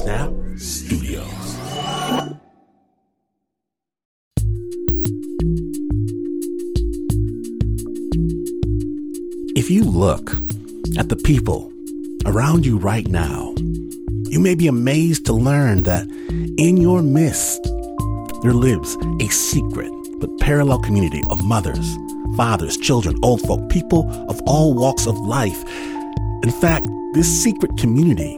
Snap Studios. If you look at the people around you right now, you may be amazed to learn that in your midst, there lives a secret but parallel community of mothers, fathers, children, old folk, people of all walks of life. In fact, this secret community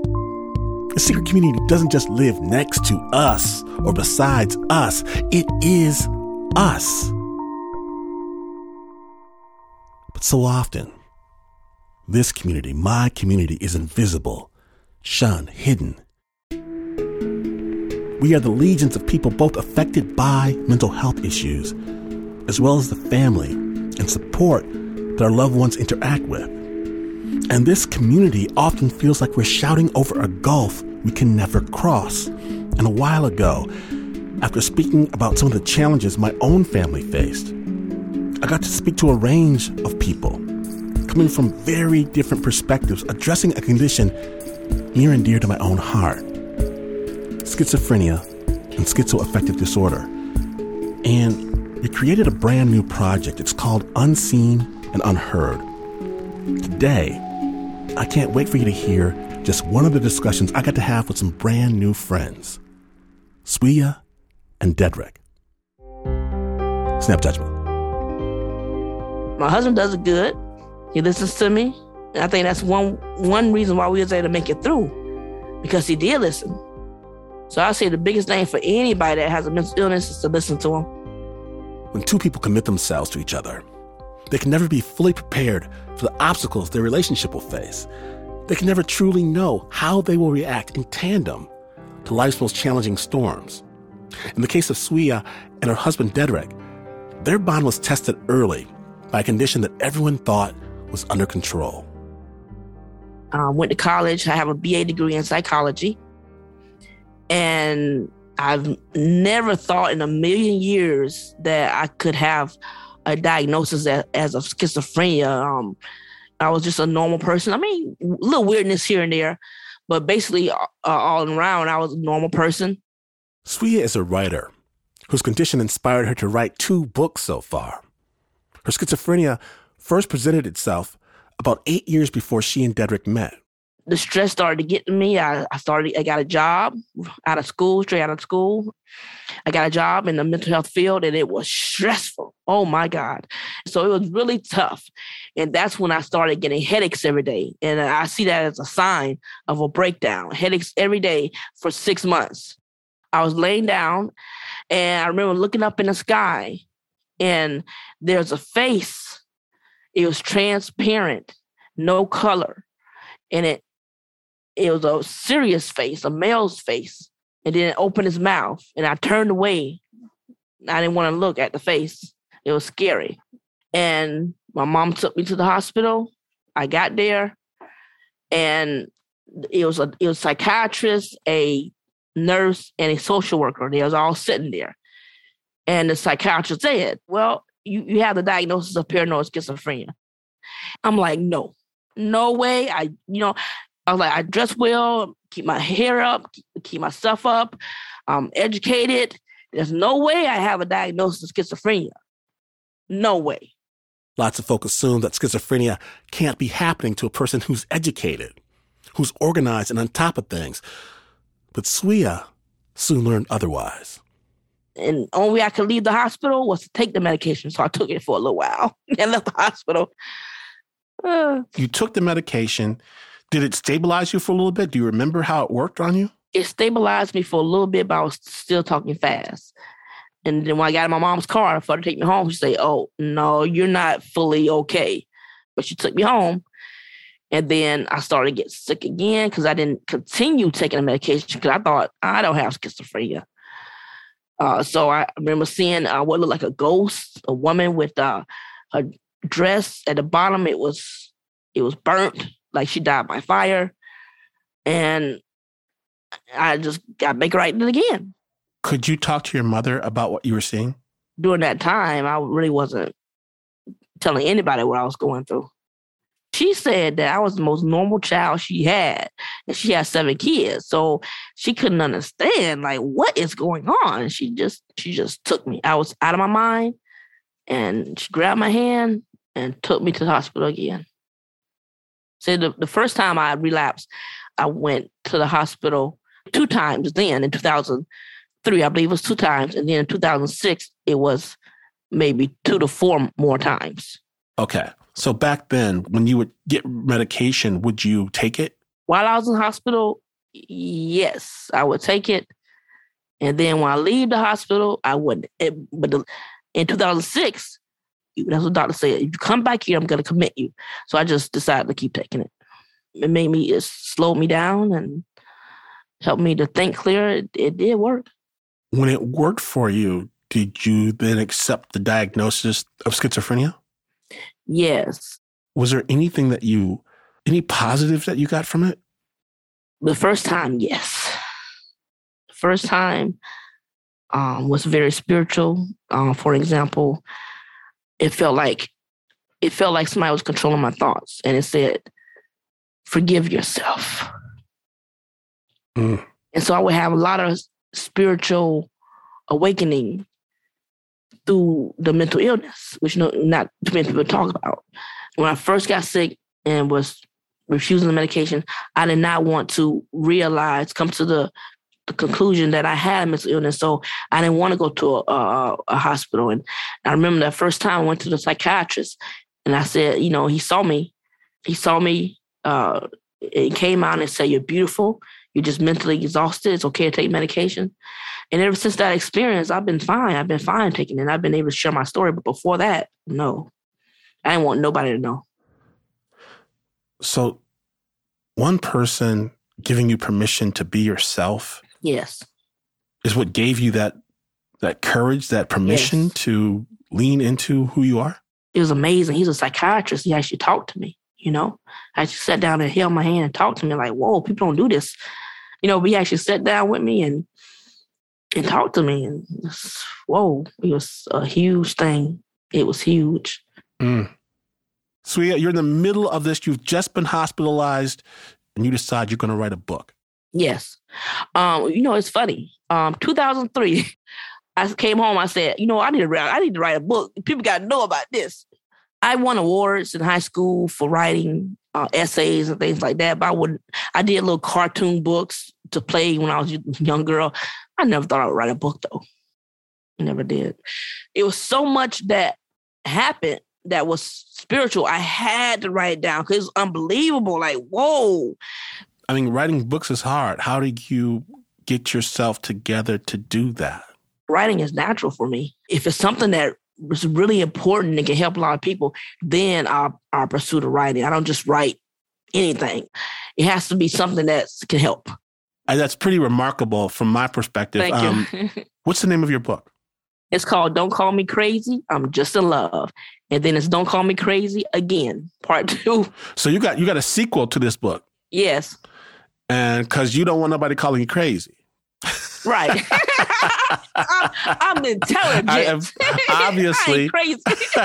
doesn't just live next to us or besides us. It is us. But so often, this community, my community, is invisible, shunned, hidden. We are the legions of people both affected by mental health issues, as well as the family and support that our loved ones interact with. And this community often feels like we're shouting over a gulf we can never cross. And a while ago, after speaking about some of the challenges my own family faced, I got to speak to a range of people coming from very different perspectives, addressing a condition near and dear to my own heart: schizophrenia and schizoaffective disorder. And we created a brand new project. It's called Unseen and Unheard. Today, I can't wait for you to hear just one of the discussions I got to have with some brand new friends, Swiya and Dedrick. Snap Judgment. My husband does it good. He listens to me. And I think that's one reason why we was able to make it through, because he did listen. So I say the biggest thing for anybody that has a mental illness is to listen to him. When two people commit themselves to each other, they can never be fully prepared for the obstacles their relationship will face. They can never truly know how they will react in tandem to life's most challenging storms. In the case of Swiya and her husband Dedrick, their bond was tested early by a condition that everyone thought was under control. Went to college. I have a BA degree in psychology. And I've never thought in a million years that I could have a diagnosis as of schizophrenia. I was just a normal person. I mean, a little weirdness here and there, but basically all around, I was a normal person. Swiya is a writer whose condition inspired her to write 2 books so far. Her schizophrenia first presented itself about 8 years before she and Dedrick met. The stress started to get to me. I got a job straight out of school. I got a job in the mental health field, and it was stressful. Oh my God. So it was really tough. And that's when I started getting headaches every day. And I see that as a sign of a breakdown. Headaches every day for 6 months. I was laying down, and I remember looking up in the sky, and there's a face. It was transparent, no color. And it was a serious face, a male's face. And then it opened his mouth, and I turned away. I didn't want to look at the face. It was scary. And my mom took me to the hospital. I got there, and it was a psychiatrist, a nurse, and a social worker. They was all sitting there. And the psychiatrist said, well, you have the diagnosis of paranoid schizophrenia. I'm like, no way. I was like, I dress well, keep my hair up, keep my stuff up. I'm educated. There's no way I have a diagnosis of schizophrenia. No way. Lots of folks assume that schizophrenia can't be happening to a person who's educated, who's organized and on top of things. But Swiya soon learned otherwise. And the only way I could leave the hospital was to take the medication. So I took it for a little while and left the hospital. You took the medication. Did it stabilize you for a little bit? Do you remember how it worked on you? It stabilized me for a little bit, but I was still talking fast. And then when I got in my mom's car for her to take me home, she said, oh, no, you're not fully okay. But she took me home. And then I started to get sick again because I didn't continue taking the medication because I thought I don't have schizophrenia. So I remember seeing what looked like a ghost, a woman with her dress at the bottom. It was burnt, like she died by fire. And I just got back right in it again. Could you talk to your mother about what you were seeing? During that time, I really wasn't telling anybody what I was going through. She said that I was the most normal child she had, and she had 7 kids. So she couldn't understand, like, what is going on. She just took me. I was out of my mind, and she grabbed my hand and took me to the hospital again. So the first time I relapsed, I went to the hospital 2 times then in 2003. I believe it was 2 times. And then in 2006, it was maybe 2 to 4 more times. Okay. So back then, when you would get medication, would you take it? While I was in the hospital, yes, I would take it. And then when I leave the hospital, I wouldn't. But in 2006, that's what the doctor said. If you come back here, I'm going to commit you. So I just decided to keep taking it. It slowed me down and helped me to think clear. It did work. When it worked for you, did you then accept the diagnosis of schizophrenia? Yes. Was there any positives that you got from it? The first time, yes. The first time was very spiritual. For example, it felt like somebody was controlling my thoughts, and it said, "Forgive yourself." And so I would have a lot of spiritual awakening through the mental illness, which not too many people talk about. When I first got sick and was refusing the medication, I did not want to come to the conclusion that I had a mental illness. So I didn't want to go to a hospital. And I remember that first time I went to the psychiatrist, and I said, he saw me. It came out and said, "You're beautiful. You're just mentally exhausted. It's okay to take medication." And ever since that experience, I've been fine. I've been fine taking it. I've been able to share my story. But before that, no. I didn't want nobody to know. So one person giving you permission to be yourself, yes, is what gave you that courage, that permission to lean into who you are? It was amazing. He's a psychiatrist. He actually talked to me, I actually sat down and held my hand and talked to me like, whoa, people don't do this. But he actually sat down with me and talked to me. And whoa, it was a huge thing. It was huge. So you're in the middle of this. You've just been hospitalized, and you decide you're going to write a book. Yes. It's funny. 2003, I came home. I said, I need to write a book. People got to know about this. I won awards in high school for writing essays and things like that. But I did little cartoon books to play when I was a young girl. I never thought I would write a book, though. I never did. It was so much that happened that was spiritual. I had to write it down because it was unbelievable. Like, whoa. I mean, writing books is hard. How did you get yourself together to do that? Writing is natural for me. If it's something that is really important and can help a lot of people, then I'll pursue the writing. I don't just write anything. It has to be something that can help. That's pretty remarkable from my perspective. Thank you. What's the name of your book? It's called Don't Call Me Crazy, I'm Just in Love. And then it's Don't Call Me Crazy Again, Part 2. So you got a sequel to this book. Yes. And because you don't want nobody calling you crazy. Right. I'm intelligent. Obviously. I ain't crazy.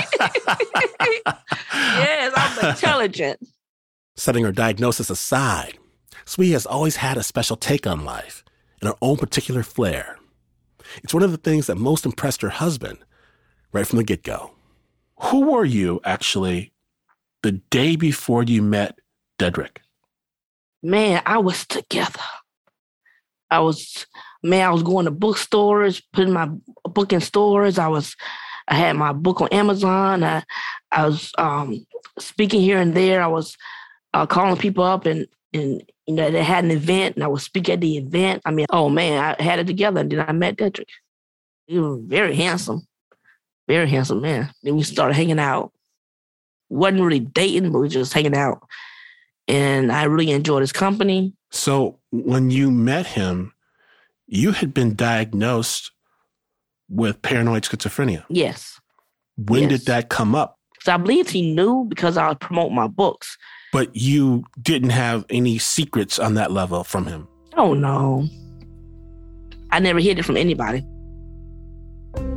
Yes, I'm intelligent. Setting her diagnosis aside, Sweetie has always had a special take on life and her own particular flair. It's one of the things that most impressed her husband right from the get-go. Who were you, actually, the day before you met Dedrick? Man, I was together. I was going to bookstores, putting my book in stores. I had my book on Amazon. I was speaking here and there. I was calling people up and they had an event, and I would speak at the event. I mean, oh man, I had it together. And then I met Dedrick. He was very handsome man. Then we started hanging out. Wasn't really dating, but we were just hanging out. And I really enjoyed his company. So when you met him, you had been diagnosed with paranoid schizophrenia. Yes. When did that come up? So I believe he knew because I would promote my books. But you didn't have any secrets on that level from him? Oh, no. I never hid it from anybody.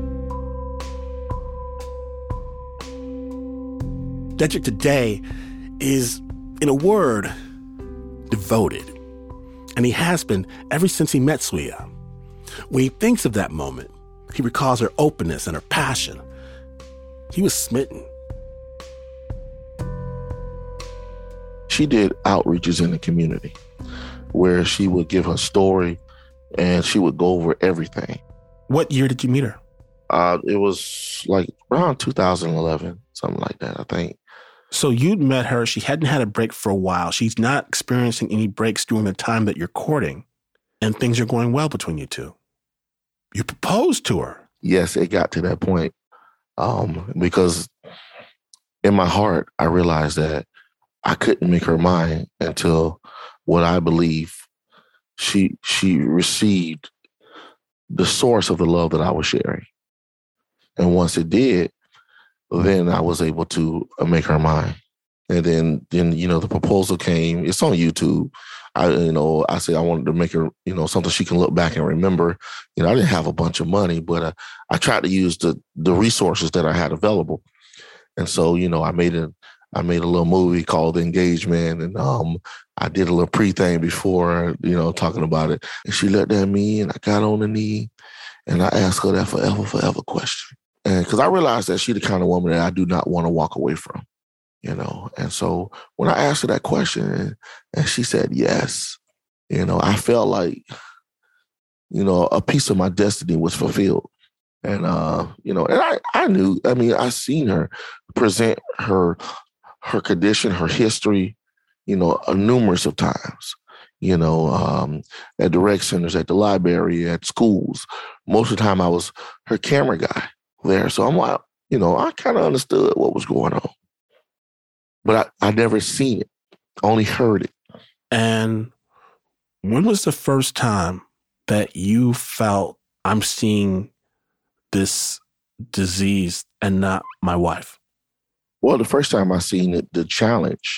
Dedrick today is, in a word, devoted. And he has been ever since he met Swiya. When he thinks of that moment, he recalls her openness and her passion. He was smitten. She did outreaches in the community where she would give her story and she would go over everything. What year did you meet her? It was like around 2011, something like that, I think. So you'd met her. She hadn't had a break for a while. She's not experiencing any breaks during the time that you're courting, and things are going well between you two. You proposed to her. Yes, it got to that point because in my heart, I realized that I couldn't make her mine until what I believe she received the source of the love that I was sharing. And once it did, then I was able to make her mine. And then the proposal came. It's on YouTube. I said I wanted to make her, something she can look back and remember. I didn't have a bunch of money, but I tried to use the resources that I had available. And so, I made a little movie called The Engagement, and I did a little pre-thing before, talking about it. And she looked at me, and I got on the knee, and I asked her that forever question. And because I realized that she's the kind of woman that I do not want to walk away from, And so when I asked her that question and she said yes, I felt like, a piece of my destiny was fulfilled. And, and I knew, I seen her present her condition, her history, numerous of times, at the rec centers, at the library, at schools. Most of the time I was her camera guy there. So I'm like, I kind of understood what was going on. But I never seen it, only heard it. And when was the first time that you felt I'm seeing this disease and not my wife? Well, the first time I seen it, the challenge,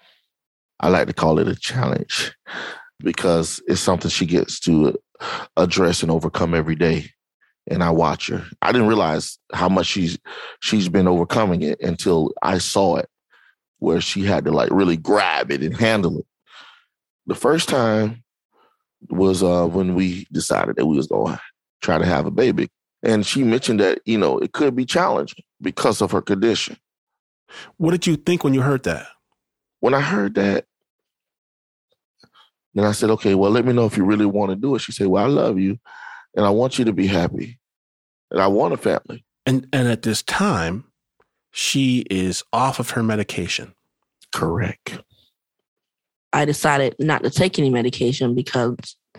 I like to call it a challenge because it's something she gets to address and overcome every day. And I watch her. I didn't realize how much she's been overcoming it until I saw it, where she had to really grab it and handle it. The first time was when we decided that we was going to try to have a baby. And she mentioned that, it could be challenging because of her condition. What did you think when you heard that? When I heard that, then I said, okay, well, let me know if you really want to do it. She said, well, I love you and I want you to be happy and I want a family. And at this time, she is off of her medication. Correct. I decided not to take any medication because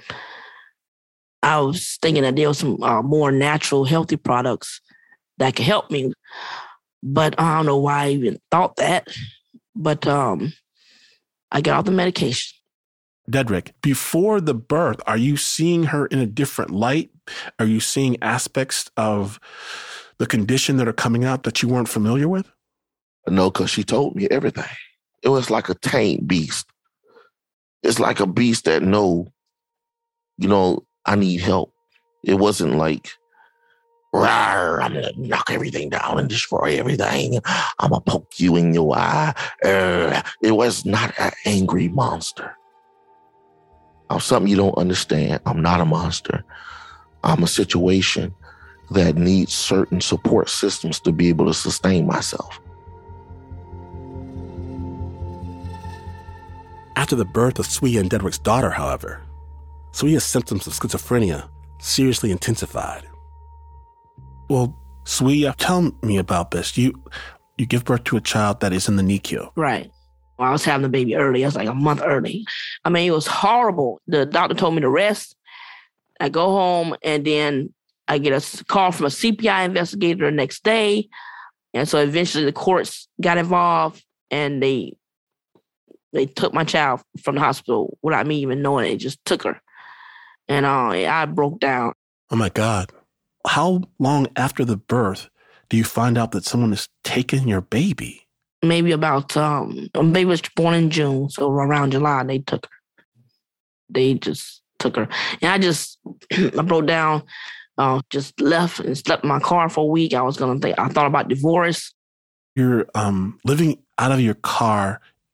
I was thinking that there was some more natural, healthy products that could help me. But I don't know why I even thought that. But I got off the medication. Dedrick, before the birth, are you seeing her in a different light? Are you seeing aspects of the condition that are coming out that you weren't familiar with? No, because she told me everything. It was like a tamed beast. It's like a beast that I need help. It wasn't like, rawr, I'm going to knock everything down and destroy everything. I'm going to poke you in your eye. It was not an angry monster. I'm something you don't understand. I'm not a monster. I'm a situation that needs certain support systems to be able to sustain myself. After the birth of Swiya and Dedrick's daughter, however, Swiya's symptoms of schizophrenia seriously intensified. Well, Swiya, tell me about this. You give birth to a child that is in the NICU. Right. Well, I was having the baby early. I was like a month early. It was horrible. The doctor told me to rest. I go home and then I get a call from a CPI investigator the next day. And so eventually the courts got involved and they took my child from the hospital without me even knowing it. They just took her. And I broke down. Oh, my God. How long after the birth do you find out that someone has taken your baby? Maybe about, baby was born in June, so around July, they took her. They just took her. And I broke down, just left and slept in my car for a week. I thought about divorce. You're living out of your car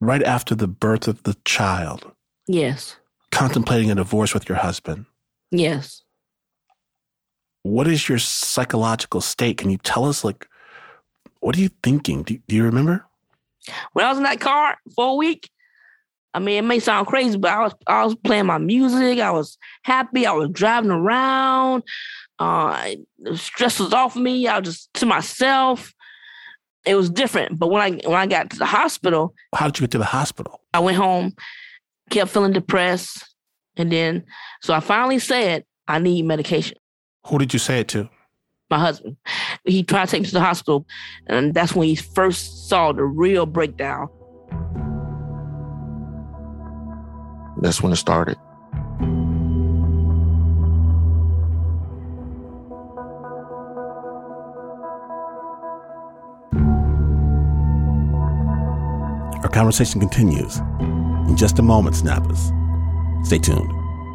right after the birth of the child. Yes. Contemplating a divorce with your husband. Yes. What is your psychological state? Can you tell us, like, what are you thinking? Do you remember? When I was in that car for a week, I mean, it may sound crazy, but I was playing my music. I was happy. I was driving around. The stress was off me. I was just to myself. It was different. But when I got to the hospital. How did you get to the hospital? I went home, kept feeling depressed. And then, so I finally said, I need medication. Who did you say it to? My husband. He tried to take me to the hospital. And that's when he first saw the real breakdown. That's when it started. Our conversation continues in just a moment, Snappers. Stay tuned.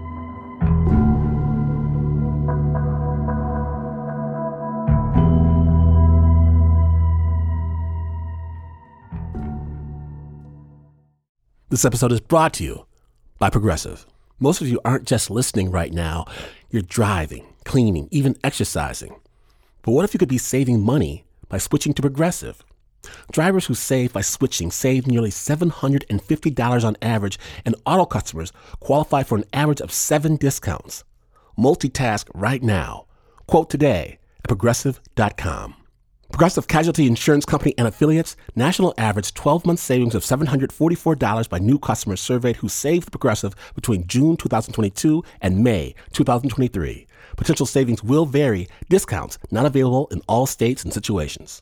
This episode is brought to you by Progressive. Most of you aren't just listening right now. You're driving, cleaning, even exercising. But what if you could be saving money by switching to Progressive? Drivers who save by switching save nearly $750 on average, and auto customers qualify for an average of 7 discounts. Multitask right now. Quote today at Progressive.com. Progressive Casualty Insurance Company and affiliates, national average 12-month savings of $744 by new customers surveyed who saved Progressive between June 2022 and May 2023. Potential savings will vary. Discounts not available in all states and situations.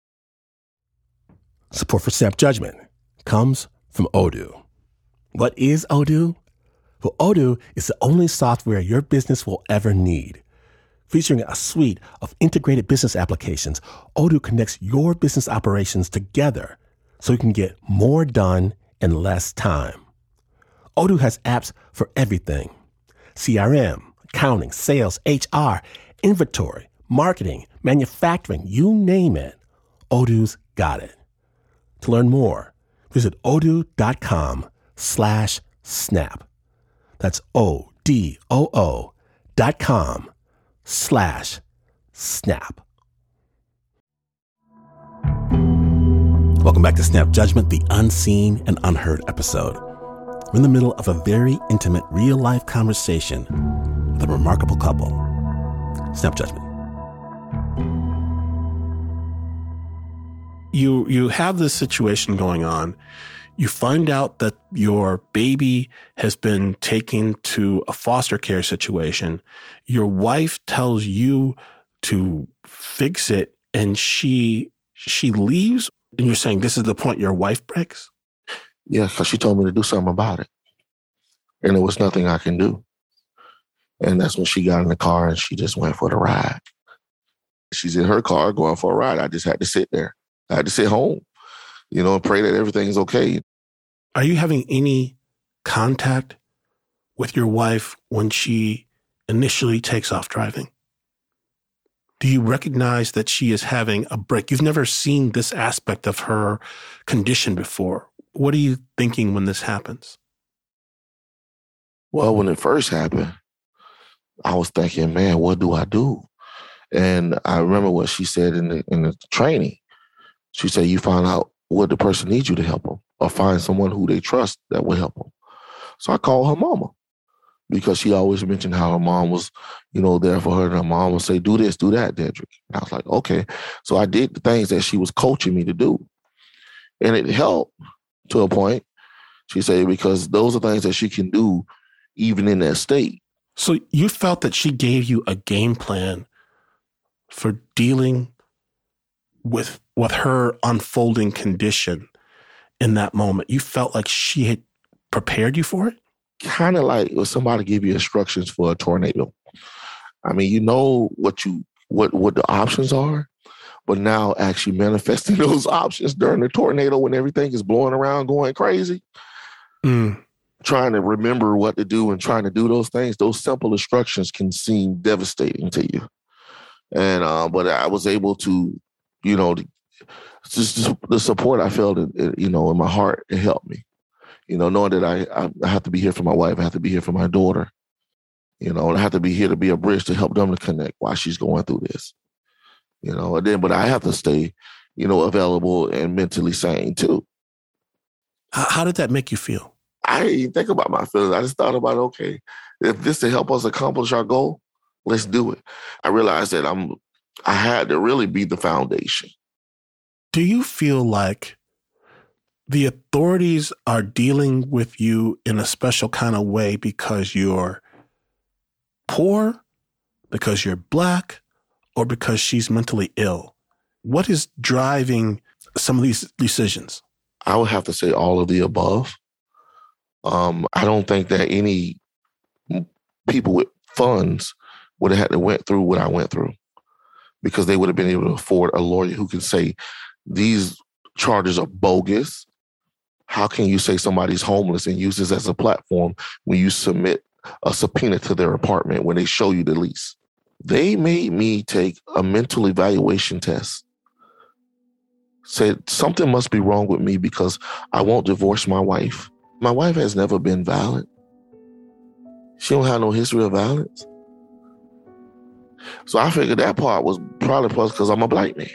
Support for Snap Judgment comes from Odoo. What is Odoo? Well, Odoo is the only software your business will ever need. Featuring a suite of integrated business applications, Odoo connects your business operations together so you can get more done in less time. Odoo has apps for everything: CRM, accounting, sales, HR, inventory, marketing, manufacturing, you name it. Odoo's got it. To learn more, visit odoo.com/snap. That's odoo.com/snap. Welcome back to Snap Judgment, the unseen and unheard episode. We're in the middle of a very intimate, real-life conversation with a remarkable couple. Snap Judgment. You have this situation going on. You find out that your baby has been taken to a foster care situation. Your wife tells you to fix it, and she leaves. And you're saying this is the point your wife breaks? Yeah, because she told me to do something about it. And there was nothing I can do. And that's when she got in the car and she just went for the ride. She's in her car going for a ride. I just had to sit there. I had to sit home, and pray that everything's okay. Are you having any contact with your wife when she initially takes off driving? Do you recognize that she is having a break? You've never seen this aspect of her condition before. What are you thinking when this happens? Well, when it first happened, I was thinking, man, what do I do? And I remember what she said in the training. She said, you find out what the person needs you to help them, or find someone who they trust that will help them. So I called her mama, because she always mentioned how her mom was, there for her. And her mom would say, do this, do that, Dedrick. And I was like, okay. So I did the things that she was coaching me to do. And it helped to a point. She said, because those are things that she can do even in that state. So you felt that she gave you a game plan for dealing with her unfolding condition in that moment. You felt like she had prepared you for it? Kind of like if somebody give you instructions for a tornado. I mean, you know what the options are, but now actually manifesting those options during the tornado when everything is blowing around, going crazy, trying to remember what to do and trying to do those things, those simple instructions can seem devastating to you. And but I was able to, just the support I felt, in my heart, it helped me. Knowing that I have to be here for my wife, I have to be here for my daughter, and I have to be here to be a bridge to help them to connect while she's going through this, but I have to stay, available and mentally sane too. How did that make you feel? I didn't even think about my feelings. I just thought about, okay, if this to help us accomplish our goal, let's do it. I realized that I had to really be the foundation. Do you feel like the authorities are dealing with you in a special kind of way because you're poor, because you're Black, or because she's mentally ill? What is driving some of these decisions? I would have to say all of the above. I don't think that any people with funds would have had to went through what I went through, because they would have been able to afford a lawyer who can say, these charges are bogus. How can you say somebody's homeless and use this as a platform when you submit a subpoena to their apartment when they show you the lease? They made me take a mental evaluation test. Said something must be wrong with me because I won't divorce my wife. My wife has never been violent. She don't have no history of violence. So I figured that part was probably because I'm a Black man.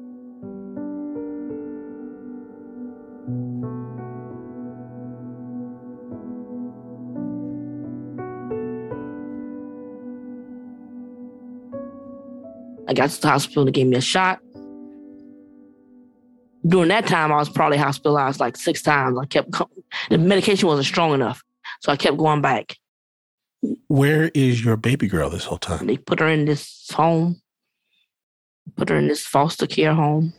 I got to the hospital, they gave me a shot. During that time, I was probably hospitalized like 6 times. The medication wasn't strong enough, so I kept going back. Where is your baby girl this whole time? They put her in this home, put her in this foster care home.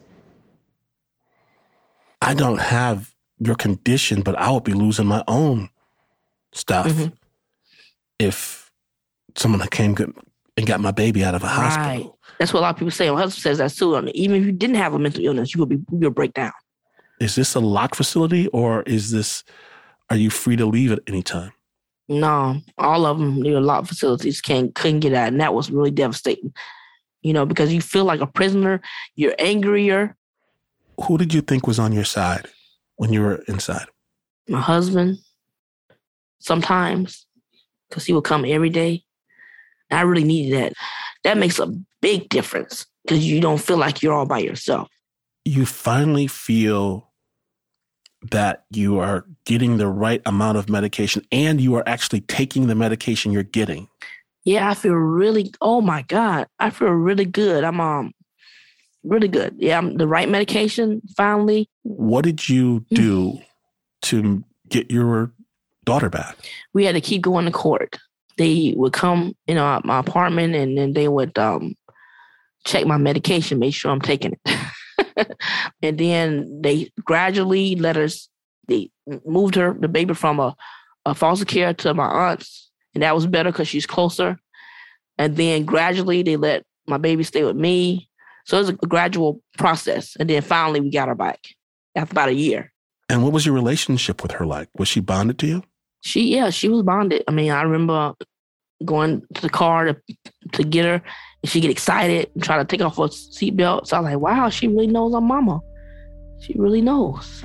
I don't have your condition, but I would be losing my own stuff if someone came and got my baby out of a hospital. Right. That's what a lot of people say. My husband says that too. Even if you didn't have a mental illness, you would break down. Is this a locked facility, or are you free to leave at any time? No, all of them, there are a lot of facilities couldn't get out. And that was really devastating, because you feel like a prisoner. You're angrier. Who did you think was on your side when you were inside? My husband, sometimes, because he would come every day. I really needed that. That makes a big difference because you don't feel like you're all by yourself. You finally feel that you are getting the right amount of medication and you are actually taking the medication you're getting. Yeah, I feel really, oh my God, I feel really good. I'm really good. Yeah, I'm the right medication, finally. What did you do to get your daughter back? We had to keep going to court. They would come in my apartment and then they would check my medication, make sure I'm taking it. And then they gradually they moved the baby from a foster care to my aunt's. And that was better because she's closer. And then gradually they let my baby stay with me. So it was a gradual process. And then finally we got her back after about a year. And what was your relationship with her like? Was she bonded to you? She was bonded. I mean, I remember going to the car to get her, and she'd get excited and try to take off her seatbelt. So I was like, wow, she really knows her mama. She really knows.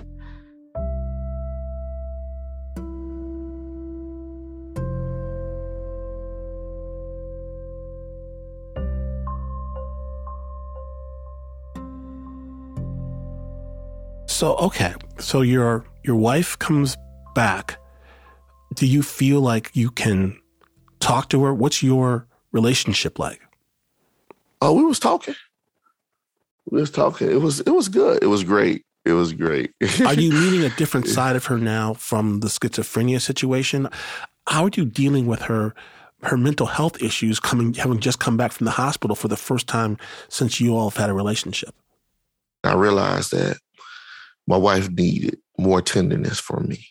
So, okay. So your wife comes back. Do you feel like you can talk to her? What's your relationship like? Oh, we was talking. It was good. It was great. It was great. Are you meeting a different side of her now from the schizophrenia situation? How are you dealing with her mental health issues having just come back from the hospital for the first time since you all have had a relationship? I realized that my wife needed more tenderness from me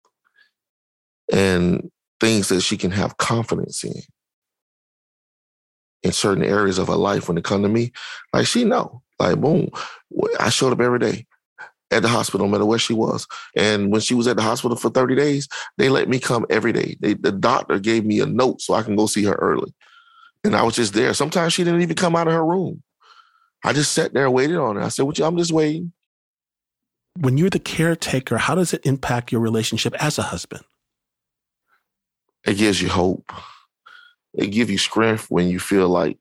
and things that she can have confidence in certain areas of her life when it come to me. Like she know, like boom, I showed up every day at the hospital, no matter where she was. And when she was at the hospital for 30 days, they let me come every day. The doctor gave me a note so I can go see her early. And I was just there. Sometimes she didn't even come out of her room. I just sat there and waited on her. I said, I'm just waiting. When you're the caretaker, how does it impact your relationship as a husband? It gives you hope. It gives you strength when you feel like,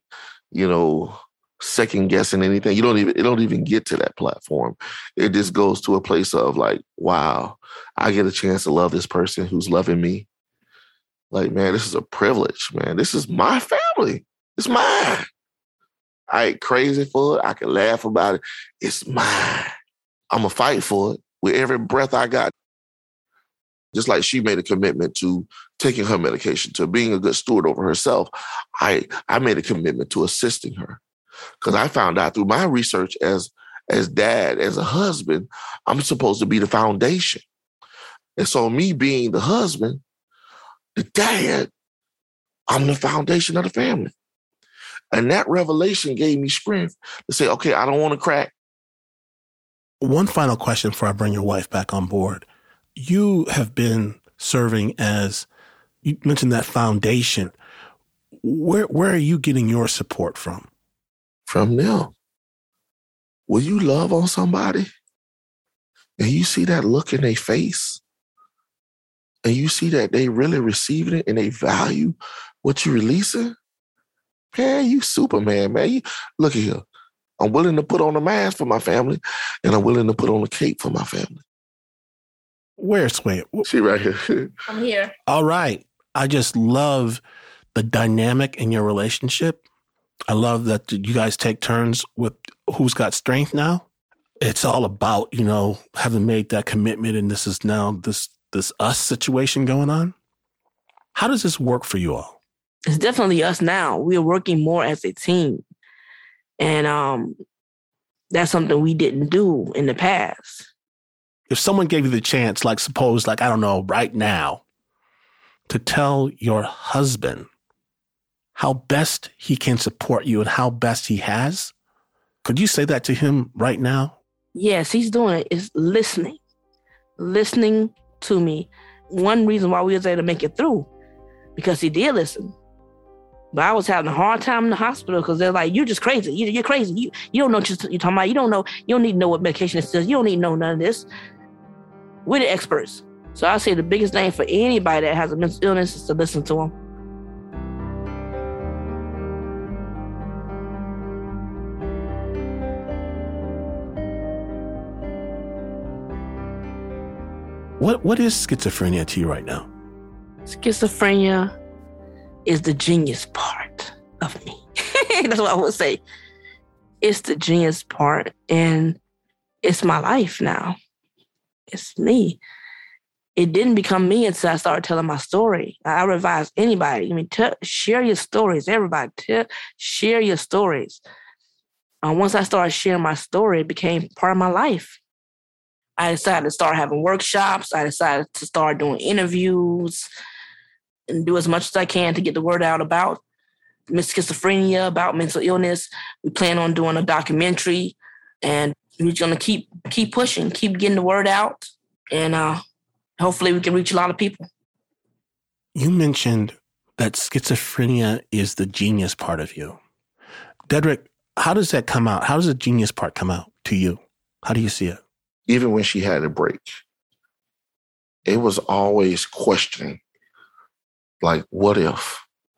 second guessing anything. It don't even get to that platform. It just goes to a place of like, wow, I get a chance to love this person who's loving me. Like, man, this is a privilege, man. This is my family. It's mine. I ain't crazy for it. I can laugh about it. It's mine. I'm going to fight for it with every breath I got. Just like she made a commitment to taking her medication, to being a good steward over herself, I made a commitment to assisting her. Because I found out through my research as dad, as a husband, I'm supposed to be the foundation. And so me being the husband, the dad, I'm the foundation of the family. And that revelation gave me strength to say, okay, I don't want to crack. One final question before I bring your wife back on board. You have been serving as, you mentioned that foundation. Where are you getting your support from? From them. Will you love on somebody and you see that look in their face and you see that they really receiving it and they value what you're releasing? Man, you Superman, man. Look at here. I'm willing to put on a mask for my family and I'm willing to put on a cape for my family. Where's Sway? She right here. I'm here. All right. I just love the dynamic in your relationship. I love that you guys take turns with who's got strength now. It's all about, having made that commitment and this is now this us situation going on. How does this work for you all? It's definitely us now. We are working more as a team. And that's something we didn't do in the past. If someone gave you the chance, suppose, I don't know, right now, to tell your husband how best he can support you and how best he has, could you say that to him right now? Yes, he's doing it. Is listening to me. One reason why we was able to make it through, because he did listen. But I was having a hard time in the hospital because they're like, you're just crazy. You're crazy. You don't know what you're talking about. You don't need to know what medication it says. You don't need to know none of this. We're the experts. So I say the biggest thing for anybody that has a mental illness is to listen to them. What is schizophrenia to you right now? Schizophrenia is the genius part of me. That's what I would say. It's the genius part, and it's my life now. It's me. It didn't become me until I started telling my story. I would advise anybody, share your stories, everybody. Share your stories. Once I started sharing my story, it became part of my life. I decided to start having workshops. I decided to start doing interviews and do as much as I can to get the word out about schizophrenia, about mental illness. We plan on doing a documentary, and we're going to keep pushing, keep getting the word out, and hopefully we can reach a lot of people. You mentioned that schizophrenia is the genius part of you. Dedrick, how does that come out? How does the genius part come out to you? How do you see it? Even when she had a break, it was always questioning, like, what if?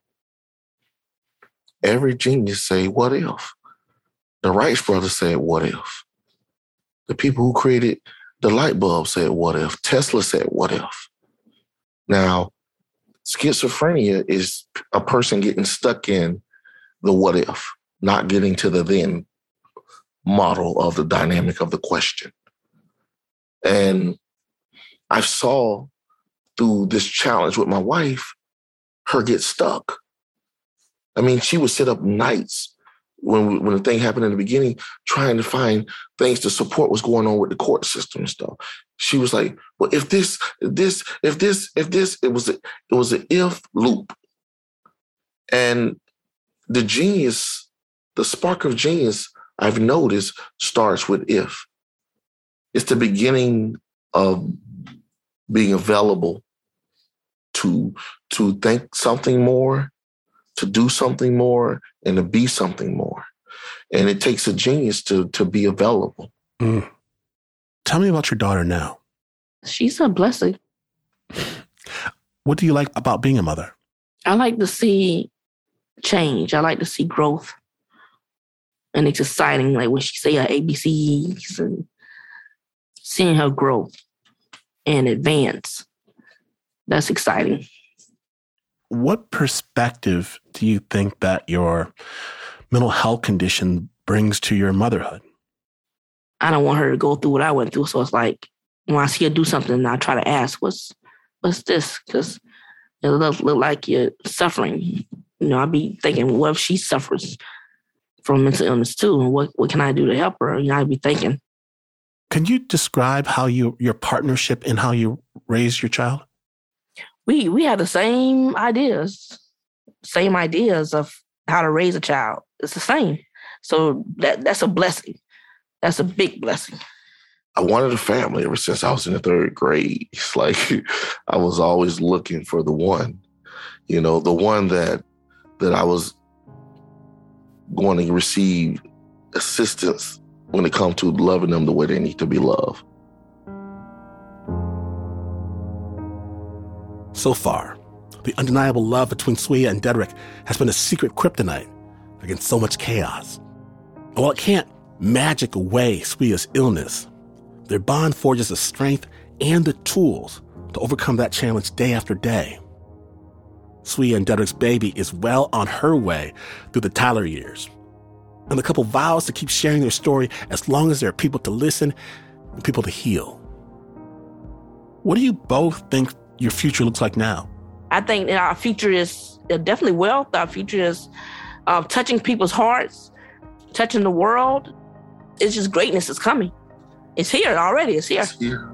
Every genius say, what if? The Wright brothers said, what if? The people who created the light bulb said, what if? Tesla said, what if? Now, schizophrenia is a person getting stuck in the what if, not getting to the then model of the dynamic of the question. And I saw through this challenge with my wife, her get stuck. I mean, she would sit up nights when the thing happened in the beginning, trying to find things to support what's going on with the court system and stuff. She was like, well, if this, it was an if loop. And the genius, the spark of genius, I've noticed, starts with if. It's the beginning of being available to think something more, to do something more, and to be something more. And it takes a genius to be available. Mm. Tell me about your daughter now. She's a blessing. What do you like about being a mother? I like to see change. I like to see growth. And it's exciting, like when she say her ABCs and seeing her grow and advance. That's exciting. What perspective do you think that your mental health condition brings to your motherhood? I don't want her to go through what I went through. So it's like, when I see her do something, I try to ask, what's this? Because it look like you're suffering. You know, I'd be thinking, what if she suffers from mental illness too? And what can I do to help her? You know, I'd be thinking. Can you describe how your partnership and how you raised your child? We had the same ideas of how to raise a child. It's the same. So that's a blessing. That's a big blessing. I wanted a family ever since I was in the third grade. It's like I was always looking for the one, you know, the one that I was going to receive assistance when it comes to loving them the way they need to be loved. So far, the undeniable love between Swiya and Dedrick has been a secret kryptonite against so much chaos. And while it can't magic away Swiya's illness, their bond forges the strength and the tools to overcome that challenge day after day. Swiya and Dedrick's baby is well on her way through the toddler years. And the couple vows to keep sharing their story as long as there are people to listen and people to heal. What do you both think your future looks like now? I think that our future is definitely wealth. Our future is touching people's hearts, touching the world. It's just greatness is coming. It's here already. It's here. It's here.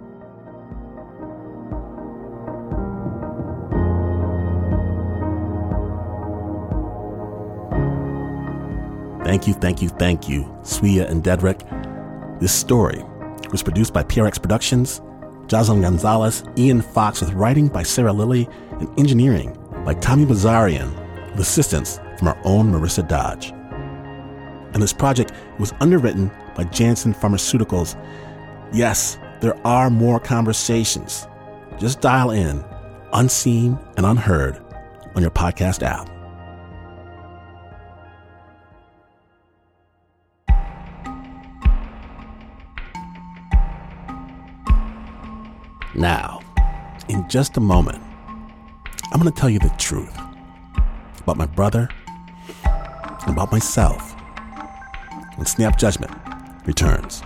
Thank you, Swiya and Dedrick. This story was produced by PRX Productions, Jocelyn Gonzalez, Ian Fox, with writing by Sarah Lilly and engineering by Tommy Bazarian, with assistance from our own Marissa Dodge. And this project was underwritten by Janssen Pharmaceuticals. Yes, there are more conversations. Just dial in, Unseen and Unheard, on your podcast app. Now, in just a moment, I'm going to tell you the truth about my brother and about myself when Snap Judgment returns.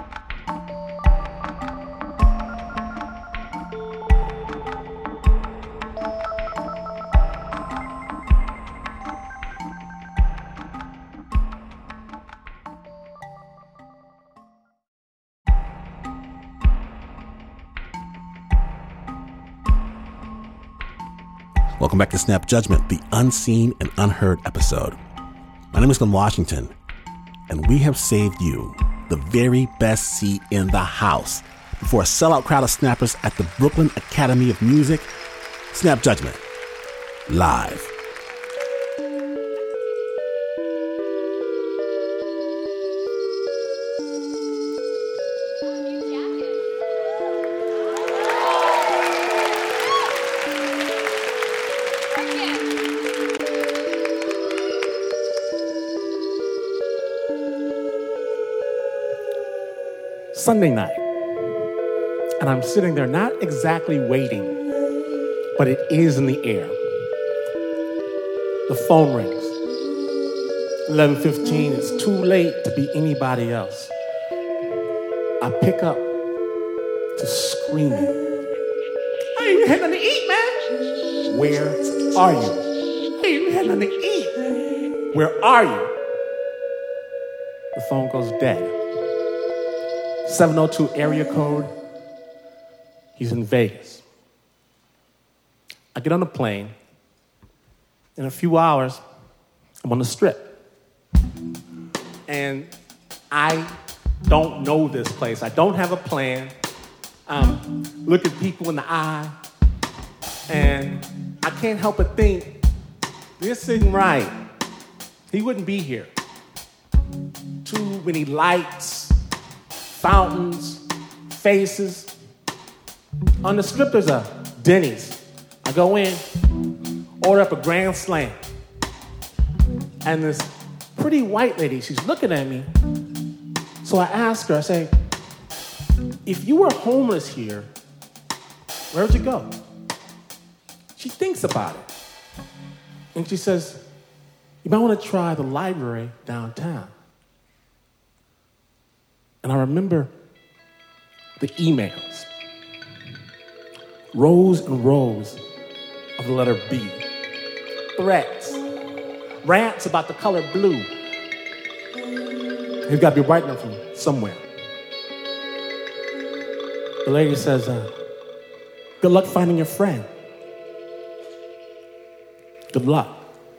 Welcome back to Snap Judgment, the unseen and unheard episode. My name is Glenn Washington, and we have saved you the very best seat in the house before a sellout crowd of snappers at the Brooklyn Academy of Music. Snap Judgment, live. Sunday night, and I'm sitting there not exactly waiting, but it is in the air. The phone rings. 11:15, it's too late to be anybody else. I pick up to screaming. I ain't had nothing to eat, man. Where are you? I ain't had nothing to eat. Where are you? The phone goes dead. 702 area code. He's in Vegas. I get on the plane. In a few hours, I'm on the Strip. And I don't know this place. I don't have a plan. I'm looking people in the eye. And I can't help but think, this isn't right. He wouldn't be here. many lights, fountains, faces. On the strip, there's a Denny's. I go in, order up a Grand Slam. And this pretty white lady, she's looking at me. So I ask her, I say, if you were homeless here, where would you go? She thinks about it. And she says, you might want to try the library downtown. And I remember the emails. Rows and rows of the letter B. Threats. Rants about the color blue. You've got to be writing them from somewhere. The lady says, good luck finding your friend. Good luck.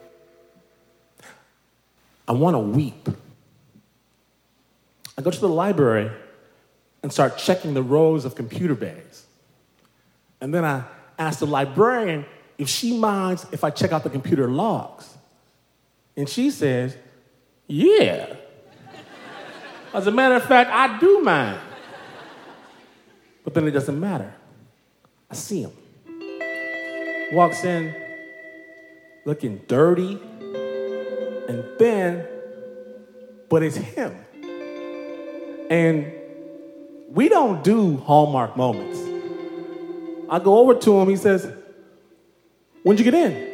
I want to weep. I go to the library and start checking the rows of computer bays. And then I ask the librarian if she minds if I check out the computer logs. And she says, yeah. As a matter of fact, I do mind. But then it doesn't matter. I see him. Walks in looking dirty and thin, but it's him. And we don't do Hallmark moments. I go over to him, he says, when'd you get in?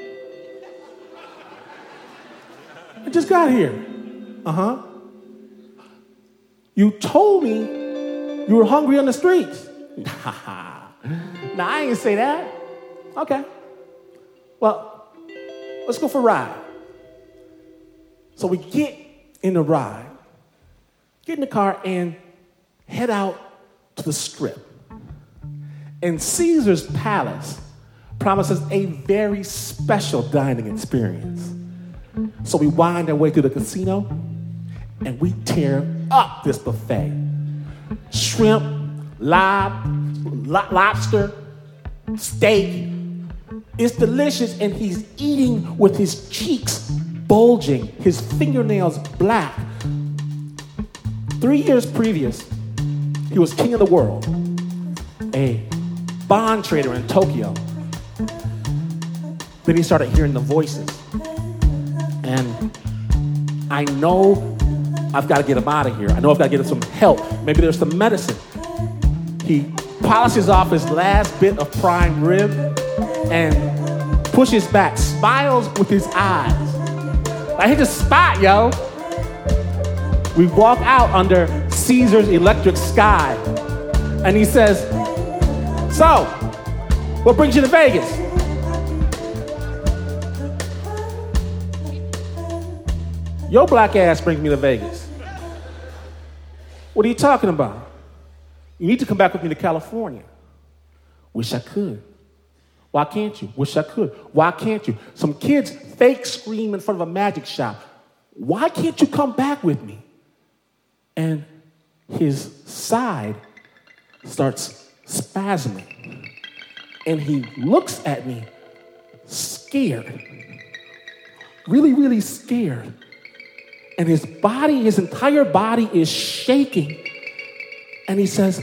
I just got here. Uh-huh. You told me you were hungry on the streets. Nah, I ain't say that. Okay. Well, let's go for a ride. So we get in the ride, get in the car, and head out to the Strip. And Caesar's Palace promises a very special dining experience. So we wind our way through the casino, and we tear up this buffet. Shrimp, lobster, steak. It's delicious, and he's eating with his cheeks bulging, his fingernails black. 3 years previous, he was king of the world, a bond trader in Tokyo. Then he started hearing the voices. And I know I've got to get him out of here. I know I've got to get him some help. Maybe there's some medicine. He polishes off his last bit of prime rib and pushes back, smiles with his eyes. I hit the spot, yo. We walk out under Caesar's electric sky. And he says, so, what brings you to Vegas? Your black ass brings me to Vegas. What are you talking about? You need to come back with me to California. Wish I could. Why can't you? Wish I could. Why can't you? Some kids fake scream in front of a magic shop. Why can't you come back with me? And his side starts spasming. And he looks at me scared. Really, really scared. And his body, his entire body is shaking. And he says,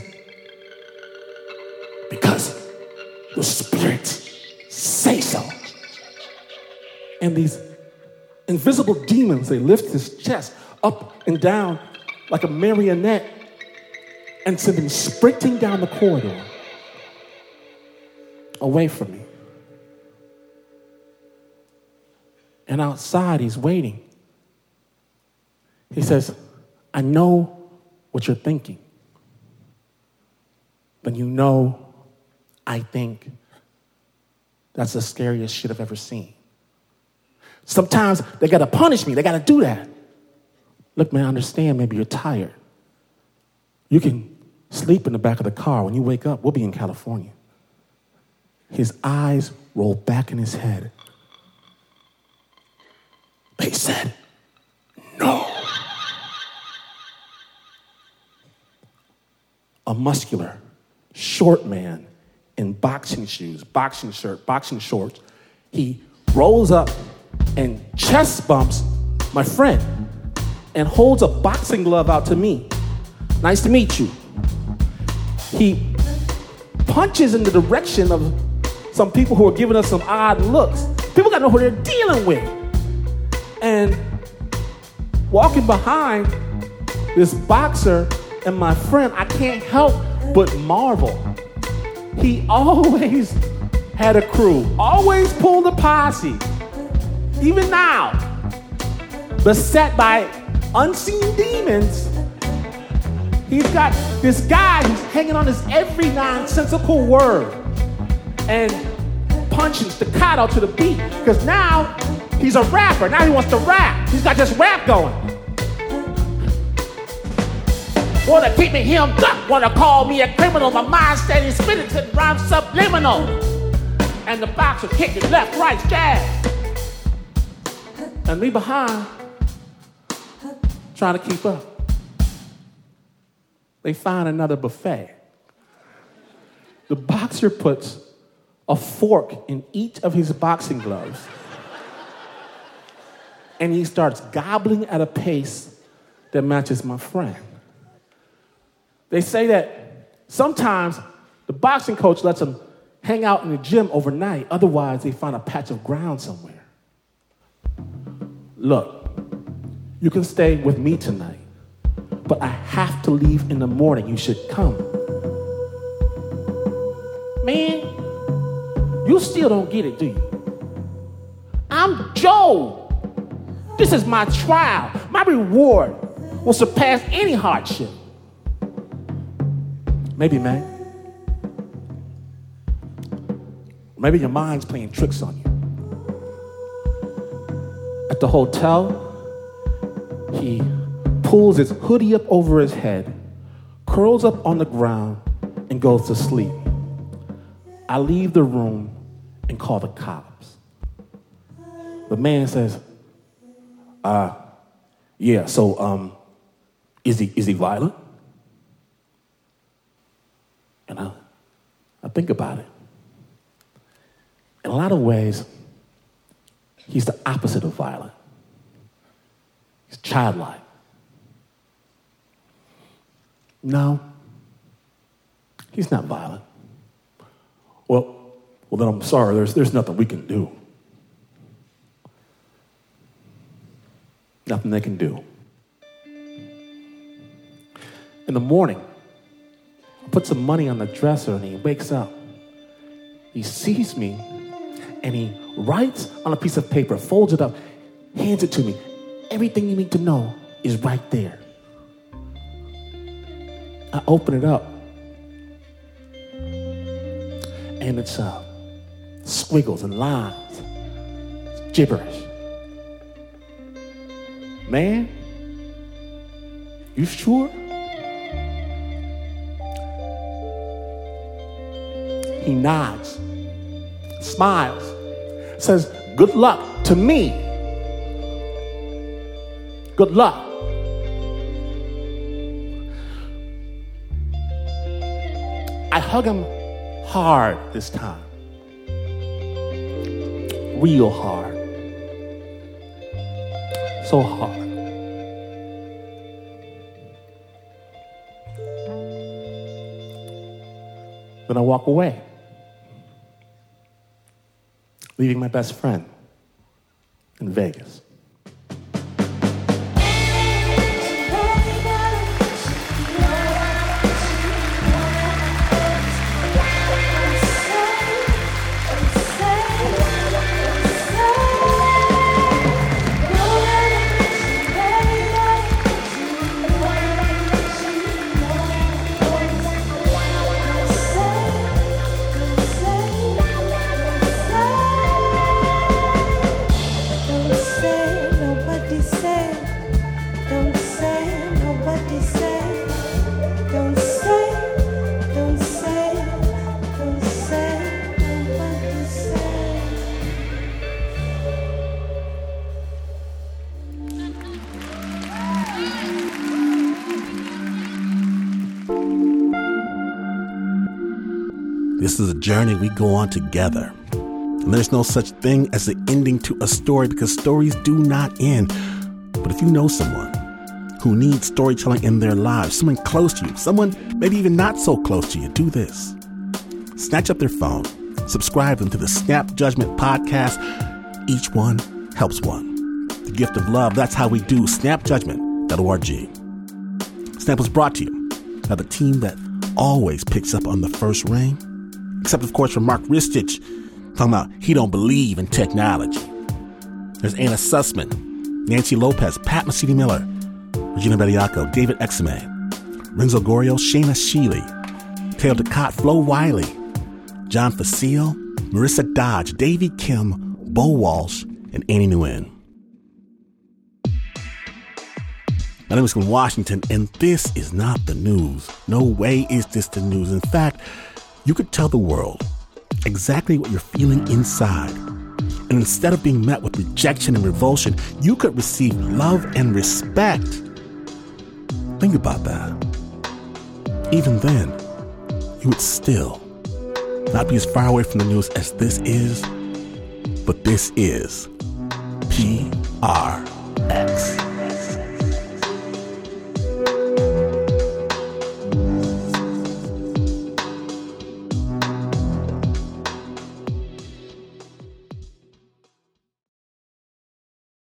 because the spirits say so. And these invisible demons, they lift his chest up and down like a marionette and send him sprinting down the corridor away from me. And outside, he's waiting. He says, I know what you're thinking. But you know, I think that's the scariest shit I've ever seen. Sometimes they gotta punish me. They gotta do that. Look, man, I understand maybe you're tired. You can sleep in the back of the car. When you wake up, we'll be in California. His eyes roll back in his head. They said, no. A muscular, short man in boxing shoes, boxing shirt, boxing shorts. He rolls up and chest bumps my friend. and holds a boxing glove out to me. Nice to meet you. He punches in the direction of some people who are giving us some odd looks. People gotta know who they're dealing with. And walking behind this boxer and my friend, I can't help but marvel. He always had a crew, always pulled a posse. Even now, beset by unseen demons, he's got this guy who's hanging on his every nonsensical word and punching staccato to the beat, because now he's a rapper. Now he wants to rap. He's got this rap going. Wanna keep me hemmed up, wanna call me a criminal. My mind steady spinning to rhyme subliminal. And the boxer kicking left, right, jab. And me behind, trying to keep up. They find another buffet. The boxer puts a fork in each of his boxing gloves. And he starts gobbling at a pace that matches my friend. They say that sometimes the boxing coach lets them hang out in the gym overnight. Otherwise, they find a patch of ground somewhere. Look, you can stay with me tonight, but I have to leave in the morning. You should come. Man, you still don't get it, do you? I'm Joe. This is my trial. My reward will surpass any hardship. Maybe, man. Maybe your mind's playing tricks on you. At the hotel, he pulls his hoodie up over his head, curls up on the ground, and goes to sleep. I leave the room and call the cops. The man says, yeah, so, is he violent? And I think about it. In a lot of ways, he's the opposite of violent. He's childlike. No, he's not violent. Well, then I'm sorry, there's nothing we can do. Nothing they can do. In the morning, I put some money on the dresser and he wakes up. He sees me and he writes on a piece of paper, folds it up, hands it to me. Everything you need to know is right there. I open it up and it's squiggles and lines. It's gibberish. Man, you sure? He nods, smiles, says, good luck to me. Good luck. I hug him hard this time. Real hard. So hard. Then I walk away, leaving my best friend in Vegas. This is a journey we go on together. And there's no such thing as an ending to a story because stories do not end. But if you know someone who need storytelling in their lives, someone close to you, someone maybe even not so close to you, do this. Snatch up their phone, subscribe them to the Snap Judgment podcast. Each one helps one. The gift of love, that's how we do. snapjudgment.org. Snap was brought to you by the team that always picks up on the first ring, except of course for Mark Ristich, talking about he don't believe in technology. There's Anna Sussman, Nancy Lopez, Pat Mesiti-Miller, Regina Bediaco, David Exame, Renzo Gorio, Shayna Sheely, Taylor DeCott, Flo Wiley, John Facile, Marissa Dodge, Davey Kim, Bo Walsh, and Annie Nguyen. My name is Glenn Washington, and this is not the news. No way is this the news. In fact, you could tell the world exactly what you're feeling inside. And instead of being met with rejection and revulsion, you could receive love and respect. Think about that. Even then, you would still not be as far away from the news as this is, but this is PR.